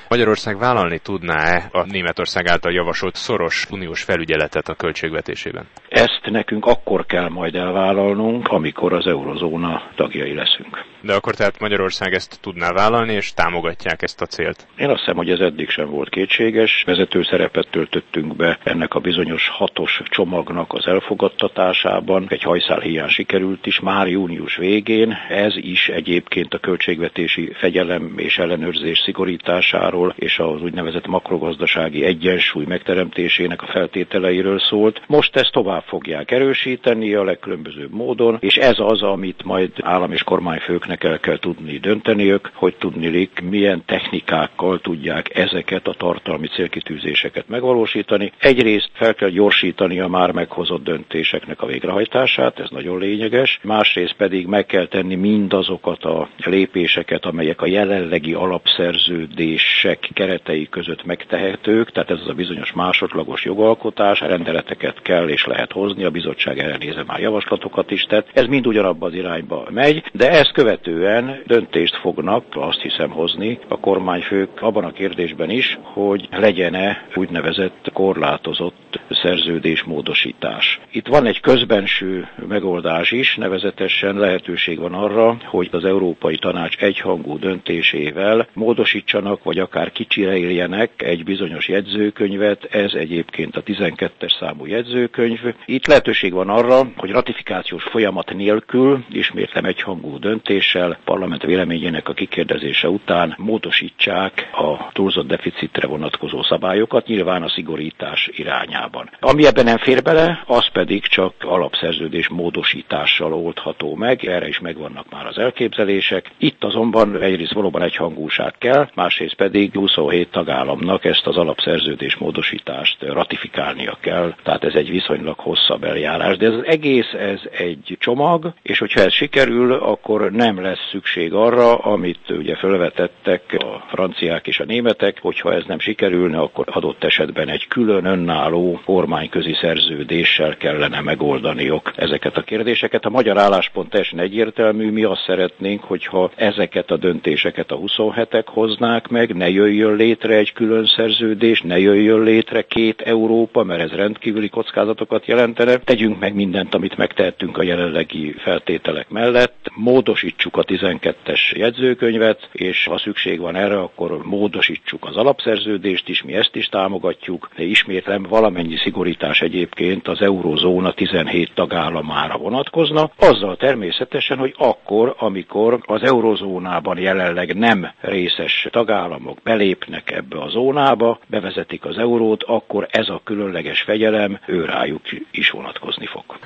Magyarország vállalni tudná-e a Németország által javasolt szoros uniós felügyeletet a költségvetésében? Ezt nekünk akkor kell majd elvállalnunk, amikor az eurozóna tagjai leszünk. De akkor tehát Magyarország ezt tudná vállalni, és támogatják ezt a célt? Én azt hiszem, hogy ez eddig sem volt kétséges. Vezető szerepet töltöttünk be ennek a bizonyos 6-os csomagnak az elfogadtatásában. Egy hajszálhíján sikerült is már június végén. Ez is egyébként a költségvetési fegyelem és ellenőrzés szigorításáról és az úgynevezett makrogazdasági egyensúly megteremtésének a feltételeiről szólt. Most ezt tovább fogják erősíteni a legkülönbözőbb módon, és ez az, amit majd állam és kormányfőknek el kell tudni dönteniük, hogy tudnilik, milyen technikákkal tudják ezeket a tartalmi célkitűzéseket megvalósítani. Egyrészt fel kell gyorsítani a már meghozott döntéseknek a végrehajtását, ez nagyon lényeges, másrészt pedig meg kell tenni mindazokat a lépéseket, amelyek a jelenlegi alapszerződések keretei között megtehetők, tehát ez az a bizonyos másodlagos jogalkotás, rendeleteket kell és lehet hozni, a bizottság erre nézve már javaslatokat is tett. Ez mind ugyanabba az irányba megy, de ezt követően döntést fognak, azt hiszem, hozni a kormányfők abban a kérdésben is, hogy legyen-e úgynevezett korlátozott szerződésmódosítás. Itt van egy közbenső megoldás is, nevezetesen lehetőség van arra, hogy az Európai Tanács egyhangú döntésével módosítsanak, vagy akár kicseréljenek egy bizonyos jegyzőkönyvet, ez egyébként a 12-es számú jegyzőkönyv. Itt lehetőség van arra, hogy ratifikációs folyamat nélkül, ismétlem egyhangú döntéssel, parlament véleményének a kikérdezése után módosítsák a túlzott deficitre vonatkozó szabályokat, nyilván a szigorítás irányában. Ami ebben nem fér bele, az pedig csak alapszerződés módosítással oldható meg, erre is megvannak már az elképzelések. Itt azonban egyrészt valóban egyhangúság kell, másrészt pedig 27 tagállamnak ezt az alapszerződés módosítást ratifikálnia kell, tehát ez egy viszonylag hosszabb eljárás, de ez az egész, ez egy csomag, és hogyha ez sikerül, akkor nem lesz szükség arra, amit ugye felvetettek a franciák és a németek, hogyha ez nem sikerülne, akkor adott esetben egy külön önálló kormányközi szerződéssel kellene megoldaniuk ezeket a kérdéseket. A magyar álláspont teljesen egyértelmű, mi azt szeretnénk, hogyha ezeket a döntéseket a 27-ek hoznák meg, ne jöjjön létre egy külön szerződés, ne jöjjön létre két Európa, mert ez rendkívüli kockázatokat jelentene. Tegyünk meg mindent, amit megtehetünk a jelenlegi feltételek mellett, módosítsuk a 12-es jegyzőkönyvet, és ha szükség van erre, akkor módosítsuk az alapszerződést is, mi ezt is támogatjuk, de ismétlem valamennyi szigorítás egyébként az eurozóna 17 tagállamára vonatkozna, azzal természetesen, hogy akkor, amikor az eurozónában jelenleg nem részes tagállamok belépnek ebbe a zónába, bevezetik az eurót, akkor ez a különleges fegyelem őrájuk is vonatkozni fog.